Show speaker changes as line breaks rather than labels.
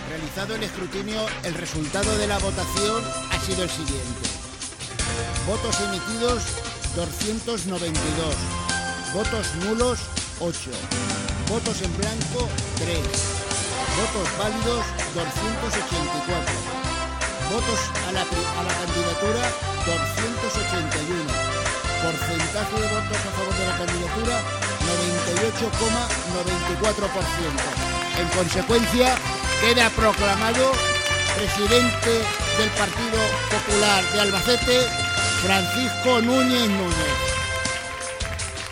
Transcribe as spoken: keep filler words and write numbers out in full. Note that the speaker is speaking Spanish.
Realizado el escrutinio, el resultado de la votación ha sido el siguiente. Votos emitidos, doscientos noventa y dos. Votos nulos, ocho. Votos en blanco, tres. Votos válidos, doscientos ochenta y cuatro. Votos a la, a la candidatura, doscientos ochenta y uno. Porcentaje de votos a favor de la candidatura, noventa y ocho coma noventa y cuatro por ciento. En consecuencia, queda proclamado presidente del Partido Popular de Albacete, Francisco Núñez Núñez.